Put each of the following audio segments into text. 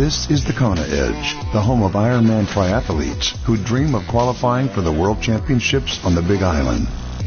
This is the Kona Edge, the home of Ironman triathletes who dream of qualifying for the World Championships on the Big Island.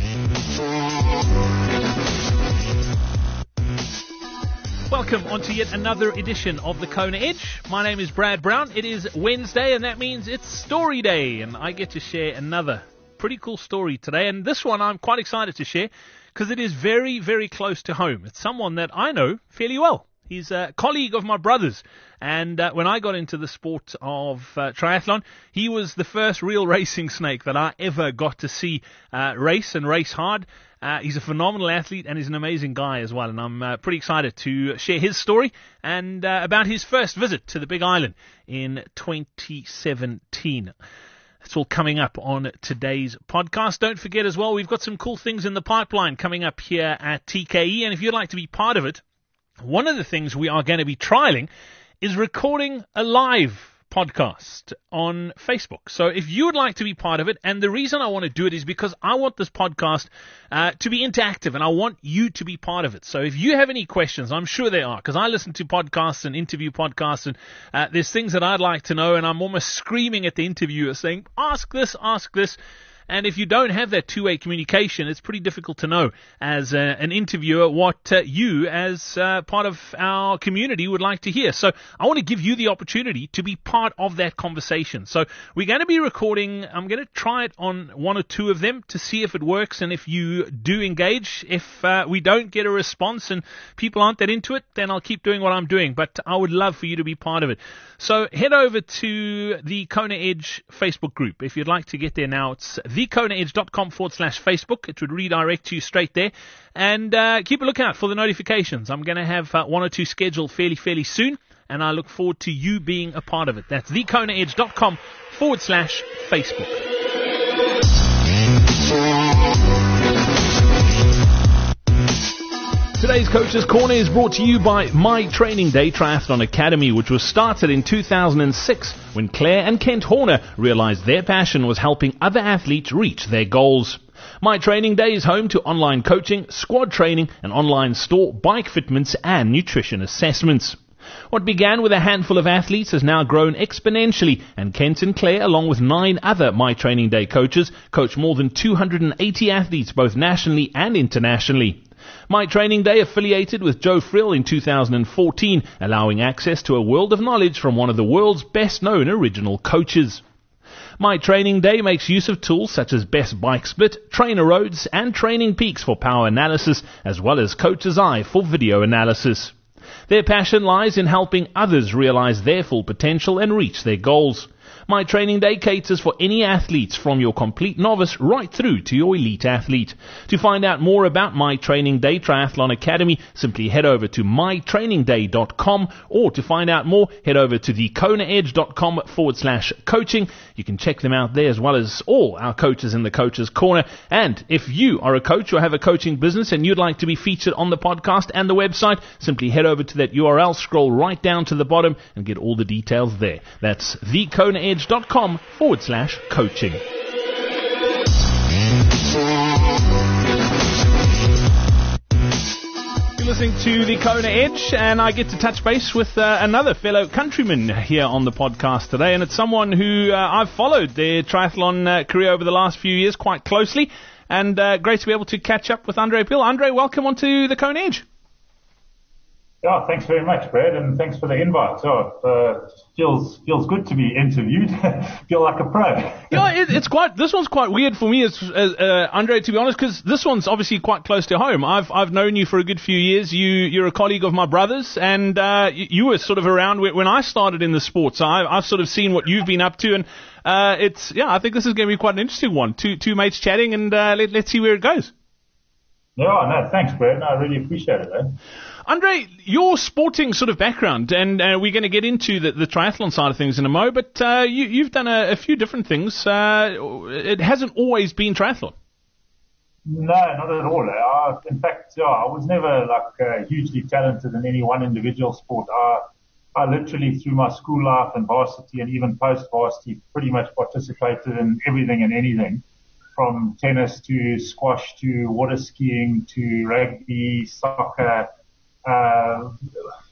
Welcome on to yet another edition of the Kona Edge. My name is Brad Brown. It is Wednesday, and that means it's Story Day, and I get to share another pretty cool story today. And this one I'm quite excited to share because it is very, very close to home. It's someone that I know fairly well. He's a colleague of my brother's, and when I got into the sport of triathlon, he was the first real racing snake that I ever got to see race and race hard. He's a phenomenal athlete and he's an amazing guy as well, and I'm pretty excited to share his story and about his first visit to the Big Island in 2017. That's all coming up on today's podcast. Don't forget as well, we've got some cool things in the pipeline coming up here at TKE, and if you'd like to be part of it, one of the things we are going to be trialing is recording a live podcast on Facebook. So if you would like to be part of it, and the reason I want to do it is because I want this podcast to be interactive, and I want you to be part of it. So if you have any questions, I'm sure there are, because I listen to podcasts and interview podcasts, and there's things that I'd like to know, and I'm almost screaming at the interviewer saying, ask this, ask this. And if you don't have that two-way communication, it's pretty difficult to know as an interviewer what you as part of our community would like to hear. So I want to give you the opportunity to be part of that conversation. So we're going to be recording. I'm going to try it on one or two of them to see if it works. And if you do engage, if we don't get a response and people aren't that into it, then I'll keep doing what I'm doing. But I would love for you to be part of it. So head over to the Kona Edge Facebook group. If you'd like to get there now, it's thekonaedge.com/Facebook. It would redirect you straight there. And keep a lookout for the notifications. I'm going to have one or two scheduled fairly soon, and I look forward to you being a part of it. That's thekonaedge.com/Facebook. Today's Coach's Corner is brought to you by My Training Day Triathlon Academy, which was started in 2006 when Claire and Kent Horner realized their passion was helping other athletes reach their goals. My Training Day is home to online coaching, squad training, and online store, bike fitments, and nutrition assessments. What began with a handful of athletes has now grown exponentially, and Kent and Claire, along with 9 other My Training Day coaches, coach more than 280 athletes both nationally and internationally. My Training Day affiliated with Joe Frill in 2014, allowing access to a world of knowledge from one of the world's best-known original coaches. My Training Day makes use of tools such as Best Bike Split, Trainer Roads, and Training Peaks for power analysis, as well as Coach's Eye for video analysis. Their passion lies in helping others realize their full potential and reach their goals. My Training Day caters for any athletes from your complete novice right through to your elite athlete. To find out more about My Training Day Triathlon Academy, simply head over to mytrainingday.com, or to find out more, head over to thekonaedge.com/coaching. You can check them out there, as well as all our coaches in the Coach's Corner. And if you are a coach or have a coaching business and you'd like to be featured on the podcast and the website, simply head over to that URL, scroll right down to the bottom, and get all the details there. That's thekonaedge.com/coaching. You're listening to the Kona Edge, and I get to touch base with another fellow countryman here on the podcast today, and it's someone who I've followed their triathlon career over the last few years quite closely, and great to be able to catch up with Andre Pill. Andre, welcome onto the Kona Edge. Yeah, thanks very much, Brad, and thanks for the invite. So, feels good to be interviewed. Feel like a pro. Yeah, this one's quite weird for me, as Andre, to be honest, because this one's obviously quite close to home. I've known you for a good few years. You're a colleague of my brother's, and you were sort of around when I started in the sport. So I've sort of seen what you've been up to, and I think this is going to be quite an interesting one. Two mates chatting, and let's see where it goes. Yeah, no, thanks, Brad. I really appreciate it, man. Andre, your sporting sort of background, and we're going to get into the triathlon side of things in a mo, but you've done a few different things. It hasn't always been triathlon. No, not at all. In fact, I was never hugely talented in any one individual sport. I literally, through my school life and varsity and even post-varsity, pretty much participated in everything and anything, from tennis to squash to water skiing to rugby, soccer,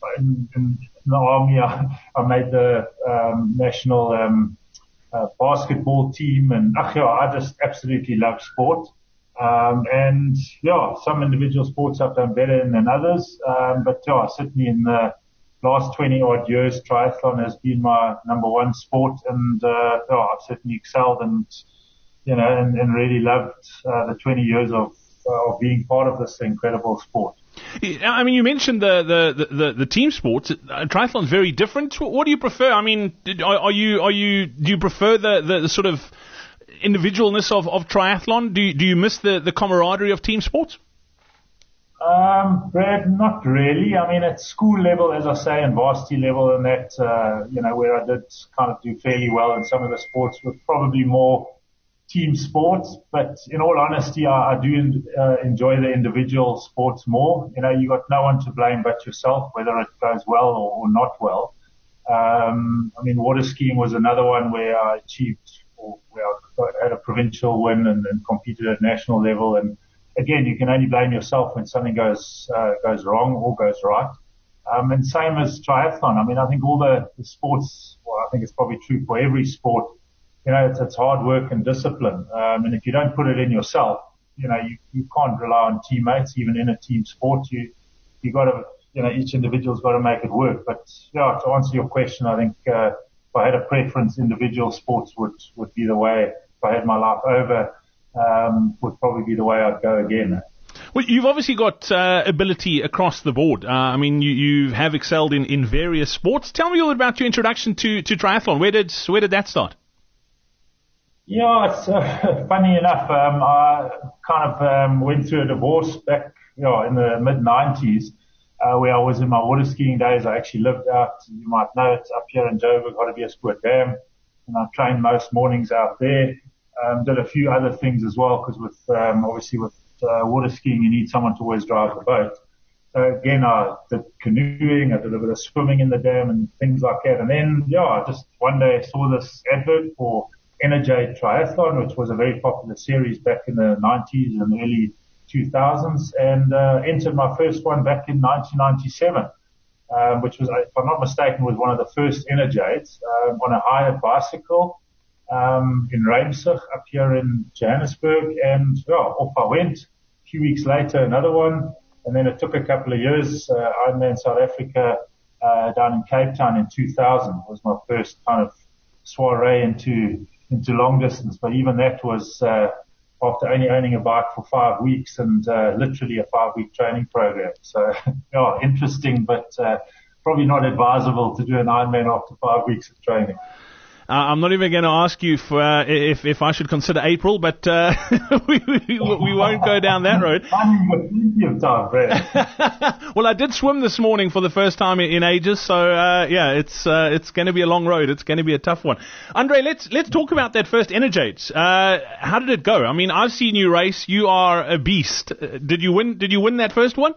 in the army, I made the national basketball team, and I just absolutely love sport. And some individual sports I've done better than others, but certainly in the last 20 odd years, triathlon has been my number one sport, and I've certainly excelled and really loved the 20 years of being part of this incredible sport. I mean, you mentioned the team sports. Triathlon is very different. What do you prefer? I mean, do you prefer the sort of individualness of triathlon? Do you miss the camaraderie of team sports? Brad, not really. I mean, at school level, as I say, and varsity level, and that, where I did kind of do fairly well in some of the sports, were probably more team sports. But in all honesty, I do enjoy the individual sports more. You got no one to blame but yourself, whether it goes well or not well. I mean, water skiing was another one where I achieved, or where I had a provincial win and competed at national level. And again, you can only blame yourself when something goes wrong or goes right. And same as triathlon. I mean, I think all the sports, well, I think it's probably true for every sport, it's hard work and discipline. And if you don't put it in yourself, you can't rely on teammates, even in a team sport. You got to, each individual's got to make it work. But to answer your question, I think, if I had a preference, individual sports would be the way. If I had my life over, would probably be the way I'd go again. Well, you've obviously got ability across the board. I mean, you have excelled in various sports. Tell me a little about your introduction to triathlon. Where did that start? Yeah, it's funny enough. I kind of went through a divorce back, in the mid-90s, where I was in my water skiing days. I actually lived out, you might know it, up here in Joburg, Hartbeespoort Dam, and I trained most mornings out there. Did a few other things as well, because obviously with water skiing, you need someone to always drive the boat. Again, I did canoeing, I did a bit of swimming in the dam and things like that. And then, I just one day saw this advert for Energate Triathlon, which was a very popular series back in the 90s and early 2000s, and entered my first one back in 1997, which was, if I'm not mistaken, was one of the first Energates on a hired bicycle in Reimsig up here in Johannesburg, and off I went. A few weeks later, another one, and then it took a couple of years. Ironman South Africa down in Cape Town in 2000 was my first kind of soiree into long distance, but even that was after only owning a bike for 5 weeks and literally a 5-week training program. So interesting, but probably not advisable to do an Ironman after 5 weeks of training. I'm not even going to ask you if I should consider April, but we won't go down that road. Plenty of time, Brad. Well, I did swim this morning for the first time in ages, so it's going to be a long road. It's going to be a tough one. Andre, let's talk about that first Energate. How did it go? I mean, I've seen you race. You are a beast. Did you win that first one?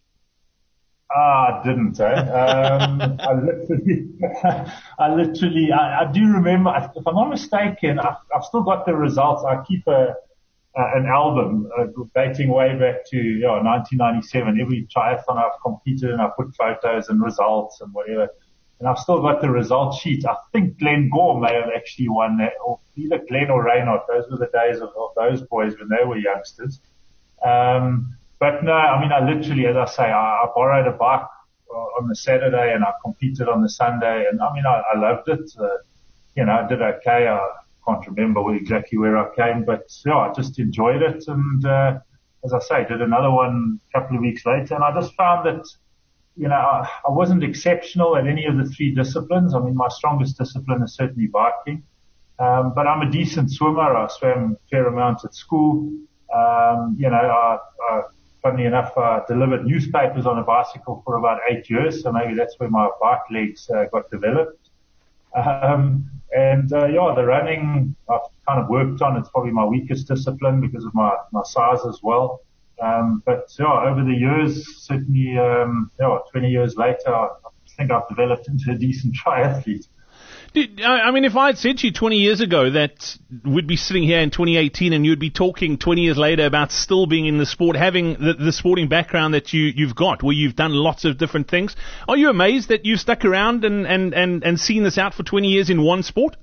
I didn't, I literally, I do remember, if I'm not mistaken, I've still got the results. I keep an album dating way back to 1997. Every triathlon I've competed in, I put photos and results and whatever. And I've still got the result sheet. I think Glenn Gore may have actually won that, or either Glenn or Reynolds. Those were the days of those boys when they were youngsters. But no, I mean, I literally, as I say, I borrowed a bike on the Saturday and I competed on the Sunday, and I mean, I loved it. I did okay. I can't remember exactly where I came, but I just enjoyed it. And, as I say, did another one a couple of weeks later, and I just found that, I wasn't exceptional at any of the three disciplines. I mean, my strongest discipline is certainly biking. But I'm a decent swimmer. I swam a fair amount at school. Funnily enough, I delivered newspapers on a bicycle for about 8 years, so maybe that's where my bike legs got developed. The running I've kind of worked on. It's probably my weakest discipline because of my size as well. But over the years, certainly, 20 years later, I think I've developed into a decent triathlete. I mean, if I had said to you 20 years ago that we'd be sitting here in 2018 and you'd be talking 20 years later about still being in the sport, having the sporting background that you've got, where you've done lots of different things, are you amazed that you've stuck around and seen this out for 20 years in one sport?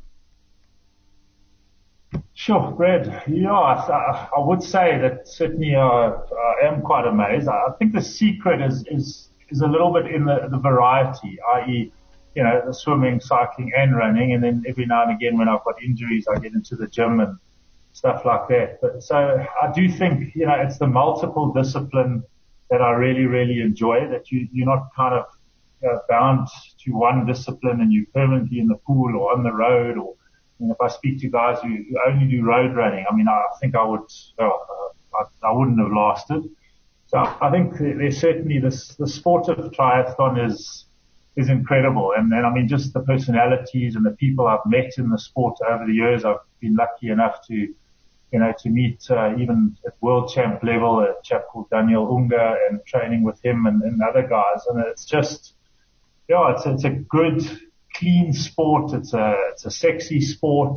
Sure, Brad. Yeah, I would say that certainly I am quite amazed. I think the secret is a little bit in the variety, i.e., the swimming, cycling and running. And then every now and again when I've got injuries, I get into the gym and stuff like that. But so I do think, it's the multiple discipline that I really, really enjoy, that you're not kind of bound to one discipline and you're permanently in the pool or on the road. Or if I speak to guys who only do road running, I mean, I think I wouldn't have lasted. So I think there's certainly the sport of triathlon is incredible. And I mean, just the personalities and the people I've met in the sport over the years. I've been lucky enough to meet, even at world champ level, a chap called Daniel Unga, and training with him and other guys. And it's just, it's a good, clean sport. It's a sexy sport.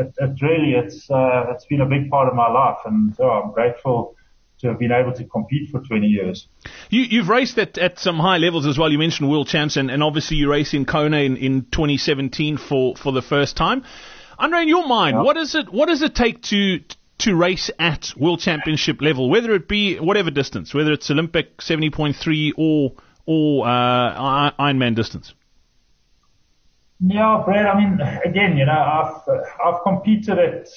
It's been a big part of my life, and I'm grateful to have been able to compete for 20 years. You've raced at some high levels as well. You mentioned world champs, and obviously you raced in Kona in 2017 for the first time. Andre, in your mind, what does it take to race at world championship level, whether it be whatever distance, whether it's Olympic 70.3 or Ironman distance? Yeah, Brad, I mean, again, I've competed at,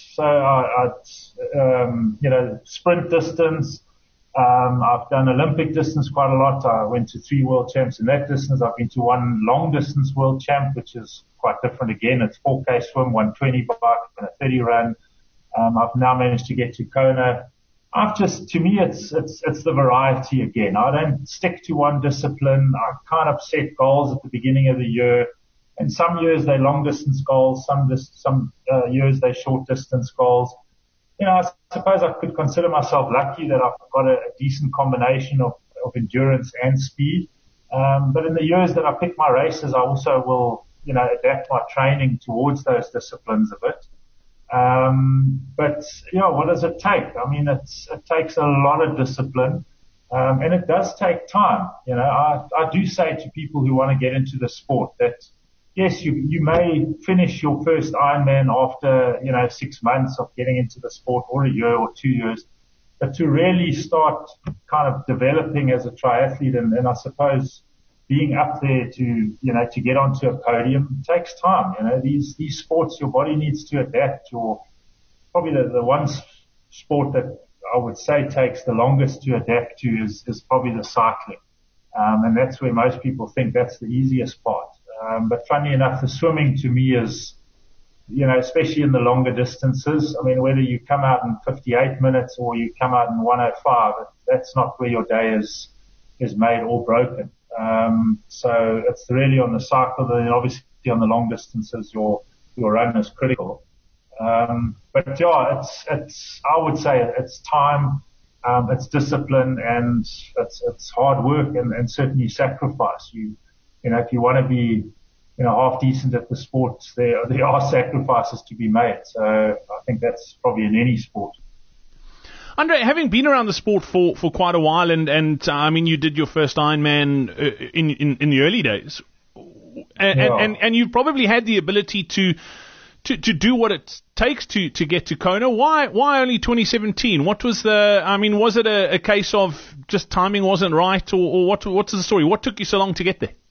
sprint distance. I've done Olympic distance quite a lot. I went to 3 world champs in that distance. I've been to 1 long distance world champ, which is quite different again. It's 4K swim, 120 bike and a 30 run. I've now managed to get to Kona. To me, it's the variety again. I don't stick to one discipline. I kind of set goals at the beginning of the year. And some years they're long distance goals, some years they're short distance goals. I suppose I could consider myself lucky that I've got a decent combination of endurance and speed. But in the years that I pick my races, I also will, adapt my training towards those disciplines a bit. But what does it take? I mean, it takes a lot of discipline. And it does take time. I do say to people who want to get into the sport that, yes, you may finish your first Ironman after, 6 months of getting into the sport, or a year or 2 years. But to really start kind of developing as a triathlete and I suppose being up there to get onto a podium takes time. These sports, your body needs to adapt. Probably the one sport that I would say takes the longest to adapt to is probably the cycling. And that's where most people think that's the easiest part. But funny enough, the swimming to me is, especially in the longer distances. I mean, whether you come out in 58 minutes or you come out in 105, that's not where your day is made or broken. So it's really on the cycle, and obviously on the long distances, your run is critical. But yeah, I would say it's time, it's discipline, and it's hard work and certainly sacrifice. If you want to be, half decent at the sports, there are sacrifices to be made. So I think that's probably in any sport. Andre, having been around the sport for quite a while, and I mean, you did your first Ironman in the early days, and you probably had the ability to do what it takes to get to Kona. Why only 2017? What was was it a case of just timing wasn't right, or what's the story? What took you so long to get there?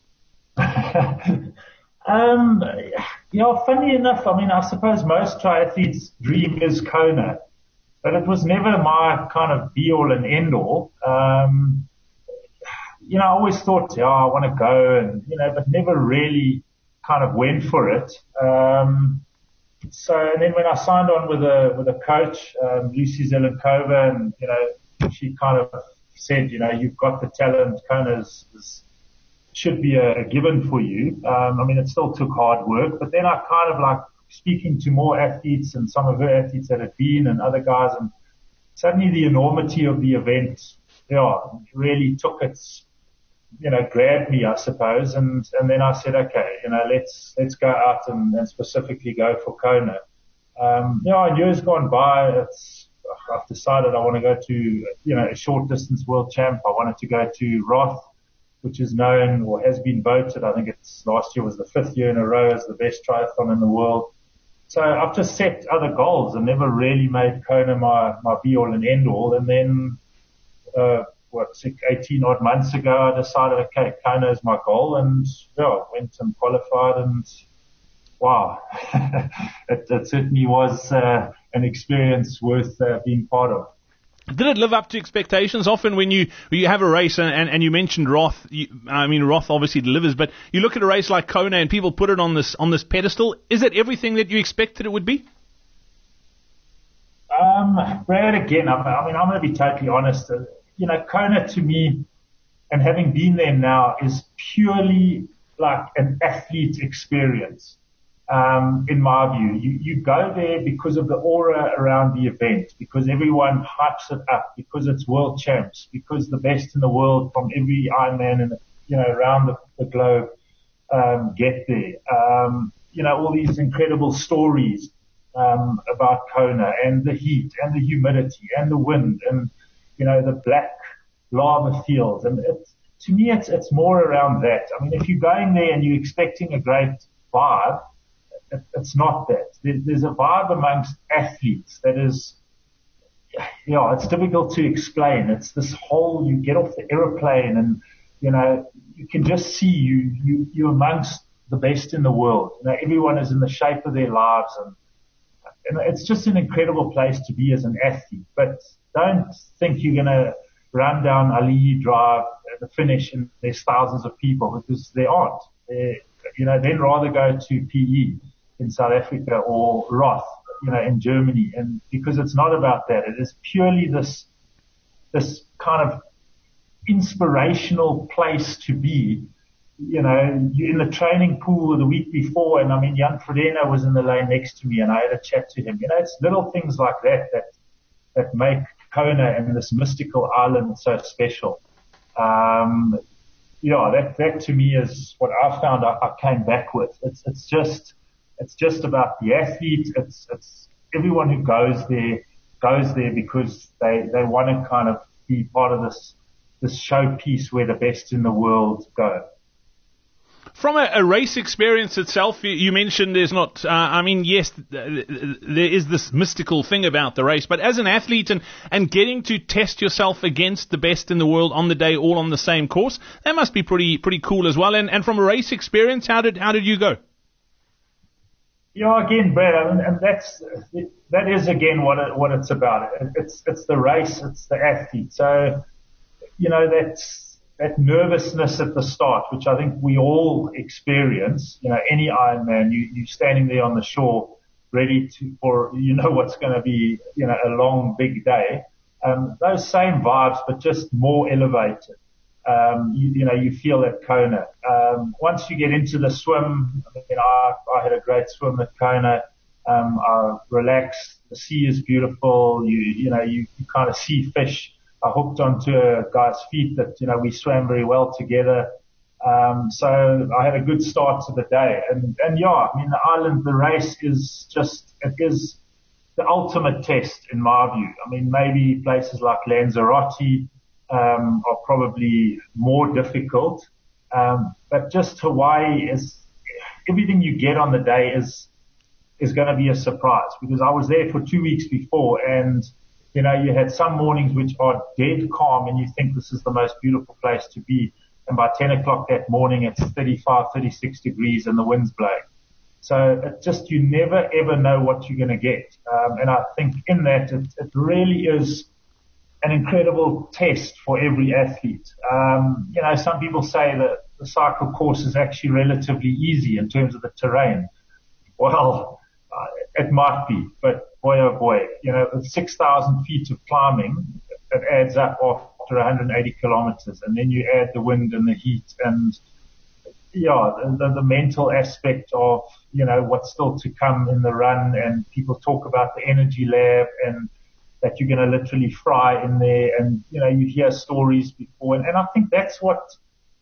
Funny enough, I mean, I suppose most triathletes' dream is Kona, but it was never my kind of be all and end all. I always thought, I want to go, and but never really kind of went for it. And then when I signed on with a coach, Lucy Zelenkova, and she kind of said, you've got the talent, Kona should be a given for you. I mean, it still took hard work, but then I kind of like speaking to more athletes and some of her athletes that had been and other guys, and suddenly the enormity of the event, really took its grabbed me, I suppose. And then I said, okay, let's go out and specifically go for Kona. In years gone by, I've decided I want to go to, a short distance world champ. I wanted to go to Roth, which is known or has been voted. I think last year was the 5th year in a row as the best triathlon in the world. So I've just set other goals and never really made Kona my be all and end all. And then, 18 odd months ago, I decided, okay, Kona is my goal, and went and qualified, and wow, it certainly was an experience worth being part of. Did it live up to expectations? Often when you have a race, and you mentioned Roth, Roth obviously delivers, but you look at a race like Kona and people put it on this pedestal. Is it everything that you expected it would be? Brad, again, I'm going to be totally honest. Kona to me, and having been there now, is purely like an athlete experience. In my view, you go there because of the aura around the event, because everyone hypes it up, because it's world champs, because the best in the world from every Ironman and around the globe get there. All these incredible stories about Kona, and the heat and the humidity and the wind and the black lava fields, and to me it's more around that. I mean, if you're going there and you're expecting a great vibe, it's not that. There's a vibe amongst athletes that is, it's difficult to explain. It's this whole, you get off the aeroplane and, you can just see you're amongst the best in the world. Everyone is in the shape of their lives, and it's just an incredible place to be as an athlete. But don't think you're going to run down Ali'i Drive at the finish and there's thousands of people, because there aren't. Then rather go to PE in South Africa or Roth, in Germany. And because it's not about that. It is purely this kind of inspirational place to be. You're in the training pool the week before, and Jan Frodeno was in the lane next to me and I had a chat to him. It's little things like that make Kona and this mystical island so special. That to me is what I found I came back with. It's just about the athlete. It's everyone who goes there because they want to kind of be part of this showpiece where the best in the world go. From a race experience itself, you mentioned there's not, yes, there is this mystical thing about the race, but as an athlete and getting to test yourself against the best in the world on the day, all on the same course, that must be pretty cool as well. And from a race experience, how did you go? Again, Brad, and that is again what it's about. It's the race, it's the athlete. So, that nervousness at the start, which I think we all experience, any Ironman, you standing there on the shore, ready for what's going to be, a long, big day. Those same vibes, but just more elevated. You feel at Kona. Once you get into the swim, I had a great swim at Kona. I relaxed. The sea is beautiful. You kind of see fish. I hooked onto a guy's feet that, we swam very well together. So I had a good start to the day. And the island, the race is the ultimate test in my view. Maybe places like Lanzarote, are probably more difficult. But just Hawaii is, everything you get on the day is going to be a surprise, because I was there for 2 weeks before, and you had some mornings which are dead calm and you think this is the most beautiful place to be. And by 10 o'clock that morning, it's 35, 36 degrees and the wind's blowing. So you never ever know what you're going to get. And I think in that it really is an incredible test for every athlete. Some people say that the cycle course is actually relatively easy in terms of the terrain. Well, it might be, but boy, oh boy, with 6,000 feet of climbing, it adds up after 180 kilometers. And then you add the wind and the heat and, the mental aspect of, what's still to come in the run. And people talk about the energy lab and that you're going to literally fry in there. And, you hear stories before. And I think that's what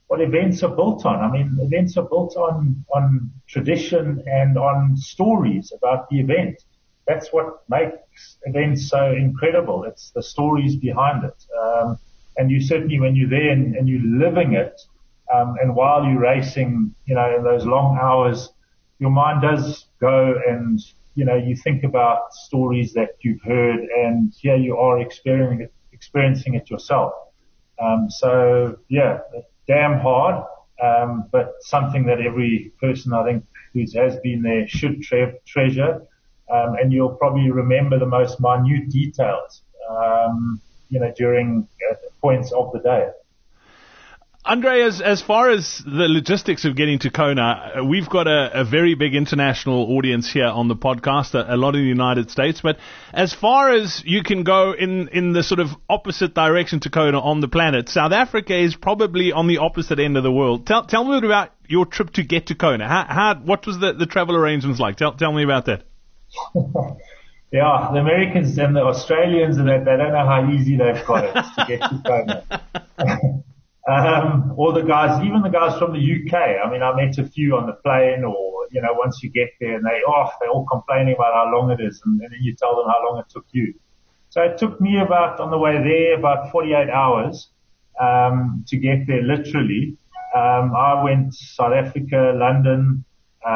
what events are built on. I mean, events are built on tradition and on stories about the event. That's what makes events so incredible. It's the stories behind it. And you certainly, when you're there and you're living it, and while you're racing, in those long hours, your mind does go and, you think about stories that you've heard, and here you are experiencing it yourself. So yeah, damn hard, but something that every person, I think, who has been there should treasure. And you'll probably remember the most minute details, during points of the day. Andre, as far as the logistics of getting to Kona, we've got a very big international audience here on the podcast, a lot in the United States. But as far as you can go in the sort of opposite direction to Kona on the planet, South Africa is probably on the opposite end of the world. Tell me about your trip to get to Kona. What was the travel arrangements like? Tell me about that. Yeah, the Americans and the Australians, they don't know how easy they've got it to get to Kona. All the guys, even the guys from the UK. I mean, I met a few on the plane, or once you get there, and they're all complaining about how long it is, and then you tell them how long it took you. So it took me on the way there, about 48 hours to get there. Literally, I went South Africa, London,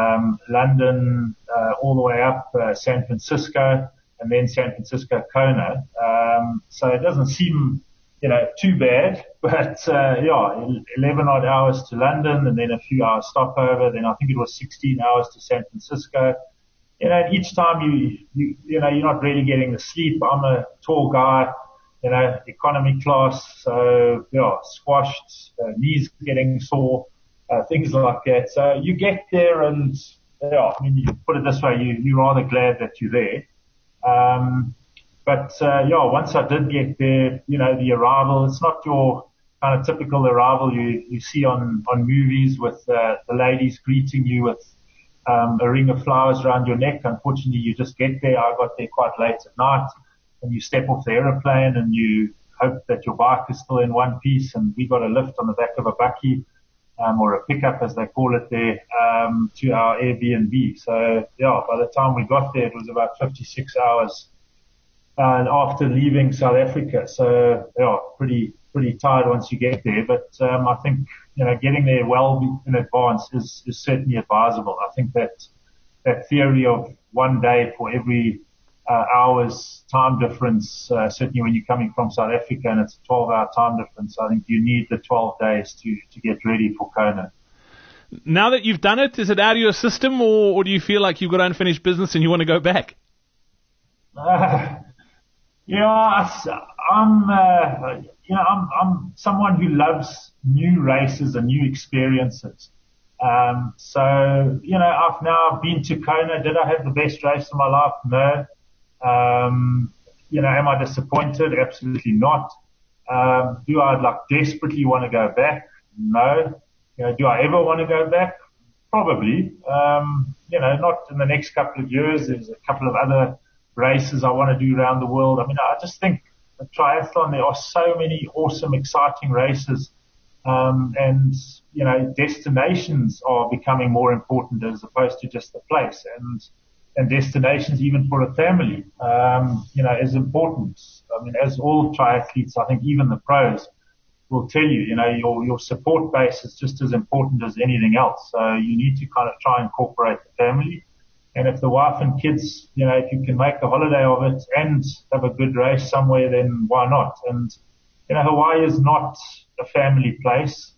all the way up San Francisco, and then San Francisco, Kona. So it doesn't seem too bad, but 11 odd hours to London, and then a few hours stopover. Then I think it was 16 hours to San Francisco. And each time you're not really getting the sleep. I'm a tall guy, economy class, so squashed, knees getting sore, things like that. So you get there, and you put it this way, you're rather glad that you're there. But once I did get there, the arrival, it's not your kind of typical arrival you see on movies with the ladies greeting you with a ring of flowers around your neck. Unfortunately, you just get there. I got there quite late at night, and you step off the aeroplane and you hope that your bike is still in one piece, and we got a lift on the back of a bakkie, or a pickup as they call it there, to our Airbnb. So by the time we got there, it was about 56 hours after leaving South Africa. So pretty tired once you get there. But I think getting there well in advance is certainly advisable. I think that theory of 1 day for every hour's time difference, certainly when you're coming from South Africa and it's a 12-hour time difference, I think you need the 12 days to get ready for Kona. Now that you've done it, is it out of your system, or do you feel like you've got unfinished business and you want to go back? I'm someone who loves new races and new experiences. So I've now been to Kona. Did I have the best race of my life? No. Am I disappointed? Absolutely not. Do I desperately want to go back? No. Do I ever want to go back? Probably. Not in the next couple of years. There's a couple of other races I want to do around the world. I mean, I just think the triathlon, there are so many awesome, exciting races, and destinations are becoming more important as opposed to just the place, and destinations even for a family, is important. I mean, as all triathletes, I think even the pros will tell you, your support base is just as important as anything else. So you need to kind of try and incorporate the family. And if the wife and kids, if you can make a holiday of it and have a good race somewhere, then why not? And, Hawaii is not a family place.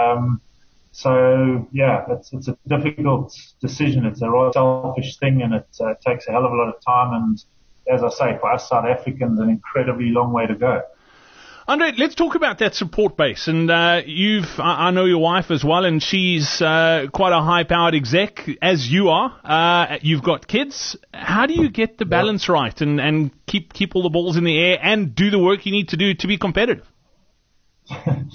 So it's a difficult decision. It's a rather selfish thing, and it takes a hell of a lot of time. And as I say, for us South Africans, an incredibly long way to go. Andre, let's talk about that support base. And I know your wife as well, and she's quite a high-powered exec, as you are. You've got kids. How do you get the balance right and keep all the balls in the air and do the work you need to do to be competitive? In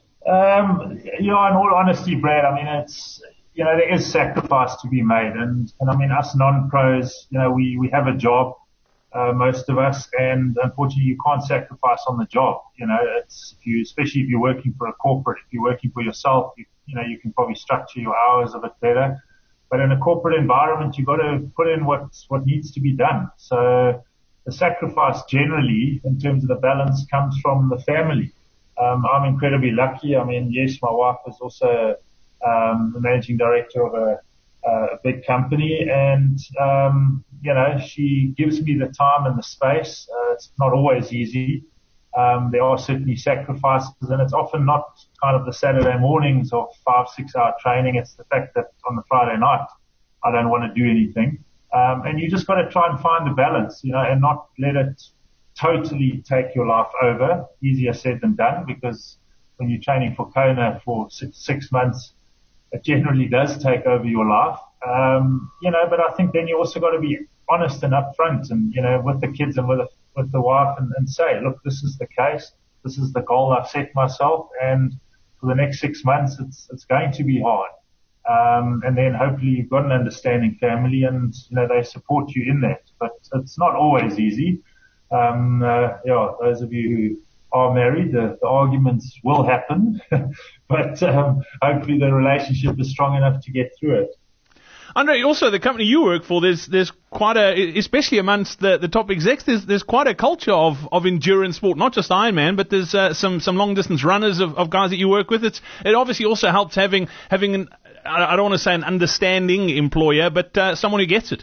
all honesty, Brad, I mean, it's, there is sacrifice to be made. And I mean, us non-pros, we have a job. most of us, and unfortunately you can't sacrifice on the job. Especially if you're working for a corporate, if you're working for yourself, you can probably structure your hours a bit better. But in a corporate environment, you've got to put in what needs to be done. So the sacrifice generally, in terms of the balance, comes from the family. I'm incredibly lucky. I mean, yes, my wife is also the managing director of a big company, and she gives me the time and the space. It's not always easy. There are certainly sacrifices, and it's often not kind of the Saturday mornings of 5-6 hour training. It's the fact that on the Friday night I don't want to do anything. And you just got to try and find the balance, and not let it totally take your life over. Easier said than done, because when you're training for Kona for six months, it generally does take over your life. But I think then you also got to be honest and upfront, and, with the kids and with the wife, and say, look, this is the case. This is the goal I've set myself, and for the next 6 months, it's going to be hard. And then hopefully you've got an understanding family, and, they support you in that. But it's not always easy. Those of you who are married, the arguments will happen, but hopefully the relationship is strong enough to get through it. Andre, also the company you work for, there's quite especially amongst the top execs, there's quite a culture of endurance sport, not just Ironman, but there's some long distance runners of guys that you work with. It obviously also helps having an, I don't want to say an understanding employer, but someone who gets it.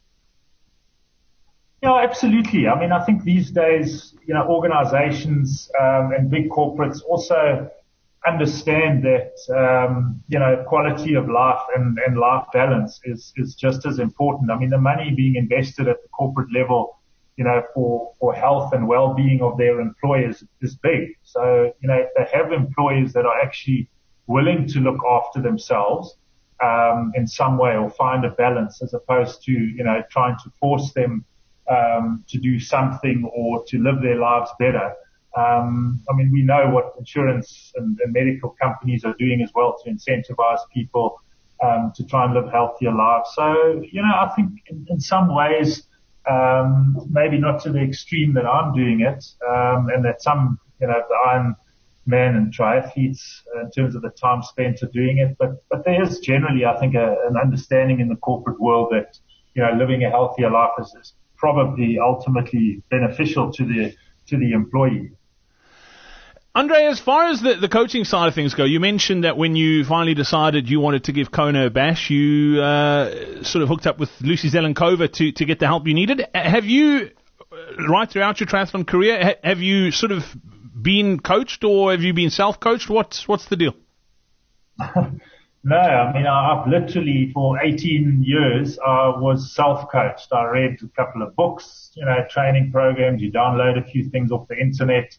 Yeah, absolutely. I mean, I think these days, organizations and big corporates also understand that, quality of life and life balance is just as important. I mean, the money being invested at the corporate level, for health and well-being of their employees is big. So, if they have employees that are actually willing to look after themselves, in some way, or find a balance, as opposed to, trying to force them to do something or to live their lives better. We know what insurance and medical companies are doing as well to incentivize people to try and live healthier lives. So, I think in some ways, maybe not to the extreme that I'm doing it, and that some, the Ironman and triathletes, in terms of the time spent are doing it, but there is generally, I think, an understanding in the corporate world that, living a healthier life is probably ultimately beneficial to the employee. Andre, as far as the coaching side of things go, you mentioned that when you finally decided you wanted to give Kona a bash, you sort of hooked up with Lucy Zelenkova to get the help you needed. Have you, right throughout your triathlon career, have you sort of been coached, or have you been self-coached? What's the deal? No, I've literally, for 18 years, I was self-coached. I read a couple of books, training programs. You download a few things off the internet.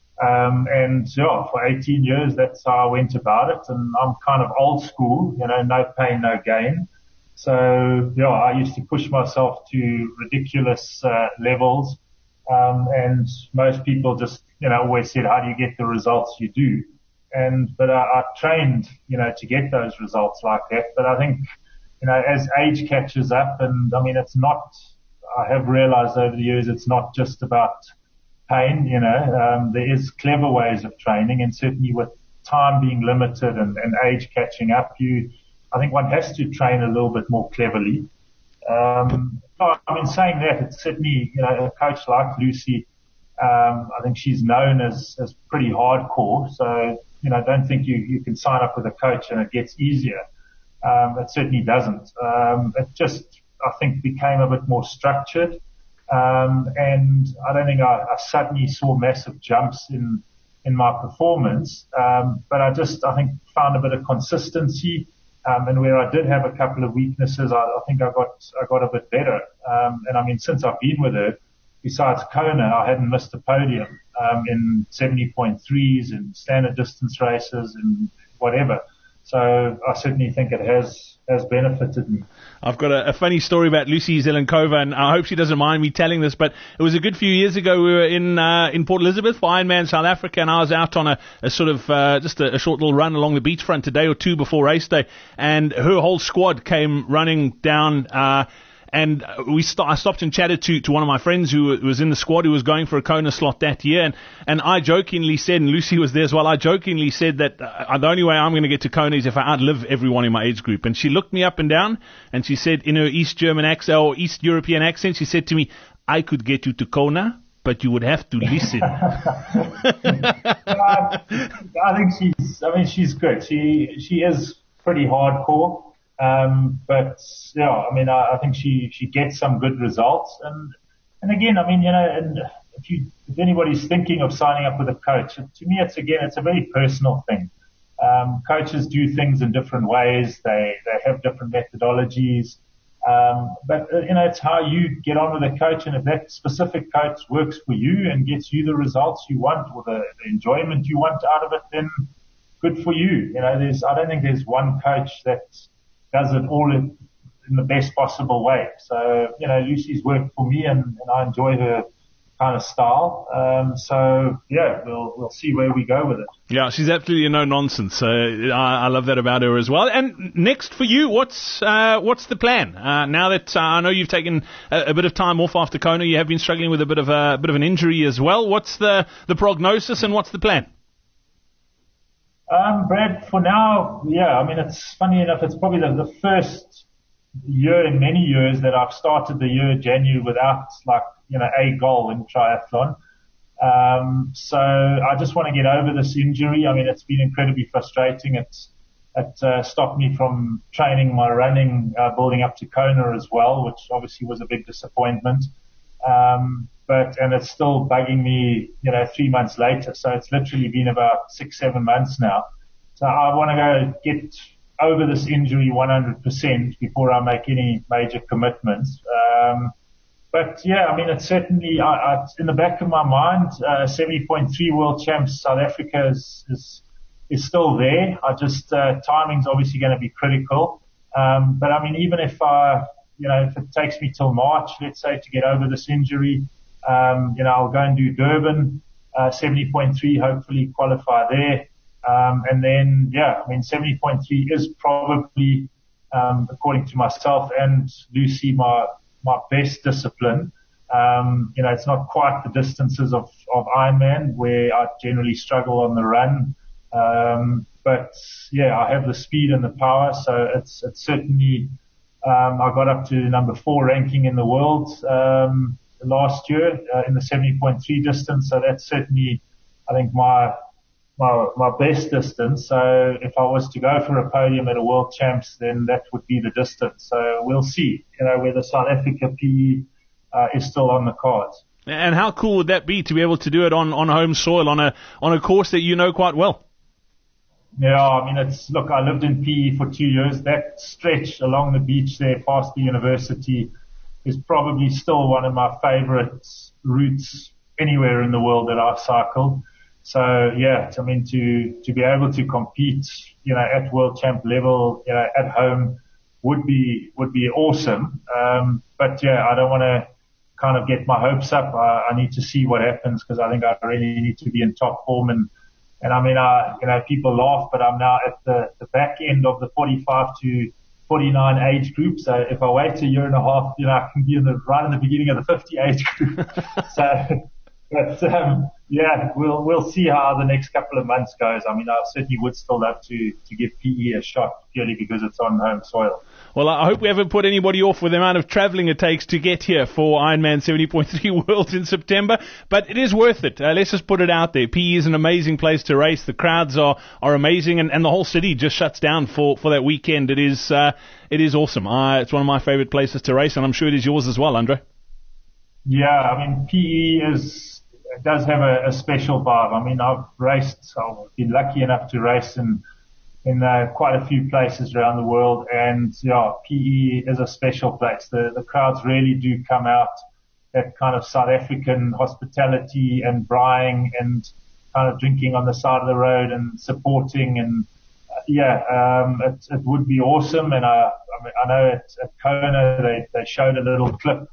For 18 years, that's how I went about it. And I'm kind of old school, no pain, no gain. So, I used to push myself to ridiculous levels. And most people just, always said, how do you get the results you do? But I trained, to get those results like that. But I think, as age catches up, and I have realized over the years, it's not just about pain, there is clever ways of training, and certainly with time being limited and age catching up, I think one has to train a little bit more cleverly. Saying that, it's certainly, a coach like Lucy, I think she's known as pretty hardcore, so, don't think you can sign up with a coach and it gets easier. It certainly doesn't. It just, I think, became a bit more structured. And I don't think I suddenly saw massive jumps in my performance. But I think found a bit of consistency. And where I did have a couple of weaknesses, I think I got a bit better. Since I've been with her, besides Kona, I hadn't missed a podium, in 70.3s and standard distance races and whatever. So I certainly think it has benefited me. I've got a funny story about Lucy Zelenkova, and I hope she doesn't mind me telling this, but it was a good few years ago. We were in Port Elizabeth for Ironman South Africa, and I was out on a sort of just a short little run along the beachfront a day or two before race day, and her whole squad came running down, and I stopped and chatted to one of my friends who was in the squad who was going for a Kona slot that year, and I jokingly said, and Lucy was there as well, I jokingly said that the only way I'm going to get to Kona is if I outlive everyone in my age group. And she looked me up and down, and she said in her East German accent, or East European accent, she said to me, I could get you to Kona, but you would have to listen. I think she's good. She is pretty hardcore. But yeah, I mean, I think she gets some good results. And again, I mean, and if anybody's thinking of signing up with a coach, to me, it's a very personal thing. Coaches do things in different ways. They have different methodologies. But it's how you get on with a coach, and if that specific coach works for you and gets you the results you want or the enjoyment you want out of it, then good for you. I don't think there's one coach that does it all in the best possible way. So, Lucy's worked for me, and I enjoy her kind of style. So yeah, we'll see where we go with it. Yeah, she's absolutely no nonsense. I love that about her as well. And next for you, what's the plan? Now that I know you've taken a bit of time off after Kona, you have been struggling with a bit of an injury as well. What's the prognosis and what's the plan? Brad, for now, yeah, I mean, it's funny enough, it's probably the first year in many years that I've started the year January without a goal in triathlon. So I just want to get over this injury. I mean, it's been incredibly frustrating. It stopped me from training my running, building up to Kona as well, which obviously was a big disappointment. And it's still bugging me, 3 months later. So it's literally been about 6-7 months now. So I want to go get over this injury 100% before I make any major commitments. But yeah, I mean, it's certainly, in the back of my mind, 70.3 world champs South Africa is still there. Timing's obviously going to be critical. But I mean, even if if it takes me till March, let's say, to get over this injury, I'll go and do Durban, 70.3, hopefully qualify there. And then, yeah, I mean, 70.3 is probably, according to myself and Lucy, my best discipline. It's not quite the distances of Ironman, where I generally struggle on the run. But yeah, I have the speed and the power. So it's certainly, I got up to number 4 ranking in the world, last year, in the 70.3 distance. So that's certainly, I think, my best distance. So if I was to go for a podium at a world champs, then that would be the distance. So we'll see, whether South Africa PE, is still on the cards. And how cool would that be to be able to do it on home soil, on a course that you know quite well? Yeah, I mean, I lived in PE for 2 years. That stretch along the beach there past the university is probably still one of my favorite routes anywhere in the world that I've cycled. So yeah, I mean, to be able to compete, at world champ level, at home would be awesome. But yeah, I don't want to kind of get my hopes up. I need to see what happens, because I think I really need to be in top form. And I mean, people laugh, but I'm now at the back end of the 45 to 49 age group. So if I wait a year and a half, I can be right in the beginning of the 50 age group. But yeah, we'll see how the next couple of months goes. I mean, I certainly would still love to give PE a shot, purely because it's on home soil. Well, I hope we haven't put anybody off with the amount of travelling it takes to get here for Ironman 70.3 Worlds in September, but it is worth it. Let's just put it out there. PE is an amazing place to race. The crowds are amazing, and the whole city just shuts down for that weekend. It is awesome. It's one of my favourite places to race, and I'm sure it is yours as well, Andre. Yeah, I mean, PE does have a special vibe. I mean, I've been lucky enough to race in quite a few places around the world, and yeah, PE is a special place. The crowds really do come out. That kind of South African hospitality and braaiing and kind of drinking on the side of the road and supporting, and it would be awesome. And I know at Kona they showed a little clip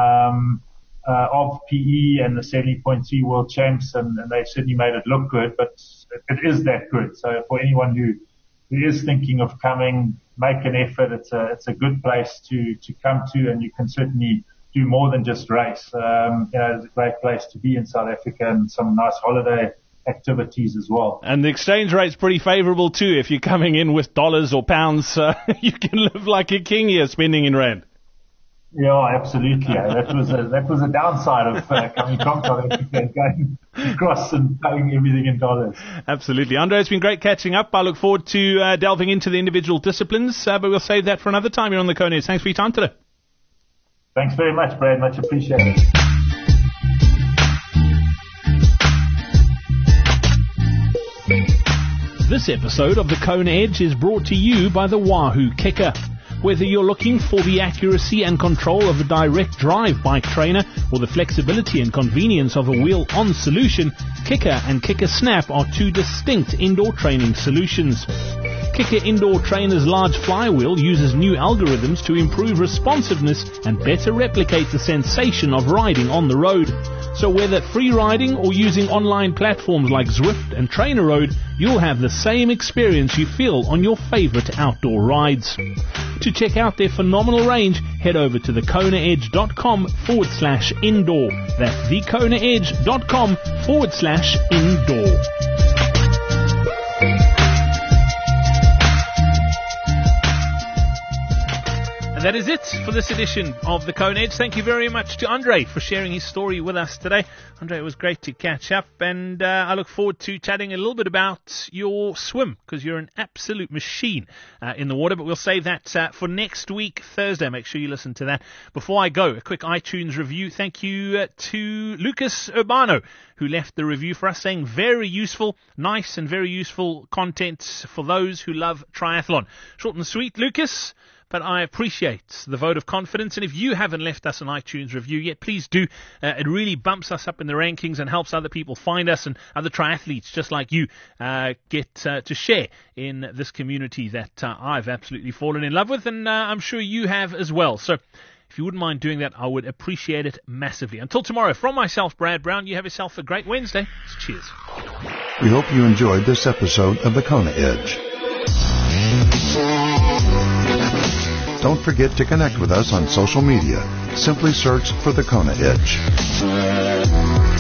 of PE and the 70.3 world champs, and they certainly made it look good, but it is that good. So for anyone who who is thinking of coming, make an effort. It's a good place to come to, and you can certainly do more than just race. It's a great place to be in South Africa, and some nice holiday activities as well. And the exchange rate's pretty favourable too. If you're coming in with dollars or pounds, you can live like a king here spending in rand. Yeah, absolutely. That was a downside of coming from South Africa and going across and paying everything in dollars. Absolutely. Andre, it's been great catching up. I look forward to delving into the individual disciplines, but we'll save that for another time here on the Kona Edge. Thanks for your time today. Thanks very much, Brad. Much appreciated. This episode of the Kona Edge is brought to you by the Wahoo Kicker. Whether you're looking for the accuracy and control of a direct drive bike trainer or the flexibility and convenience of a wheel-on solution, Kicker and Kicker Snap are two distinct indoor training solutions. Kicker Indoor Trainer's large flywheel uses new algorithms to improve responsiveness and better replicate the sensation of riding on the road. So whether free riding or using online platforms like Zwift and Trainer Road, you'll have the same experience you feel on your favorite outdoor rides. To check out their phenomenal range, head over to thekonaedge.com/indoor. That's thekonaedge.com/indoor. And that is it for this edition of the Kona Edge. Thank you very much to Andre for sharing his story with us today. Andre, it was great to catch up, and I look forward to chatting a little bit about your swim, because you're an absolute machine in the water, but we'll save that for next week, Thursday. Make sure you listen to that. Before I go, a quick iTunes review. Thank you to Lucas Urbano, who left the review for us, saying very useful, nice and very useful content for those who love triathlon. Short and sweet, Lucas, but I appreciate the vote of confidence. And if you haven't left us an iTunes review yet, please do. It really bumps us up in the rankings and helps other people find us, and other triathletes just like you get to share in this community that I've absolutely fallen in love with, and I'm sure you have as well. So if you wouldn't mind doing that, I would appreciate it massively. Until tomorrow, from myself, Brad Brown, you have yourself a great Wednesday. Cheers. We hope you enjoyed this episode of the Kona Edge. Don't forget to connect with us on social media. Simply search for the Kona Edge.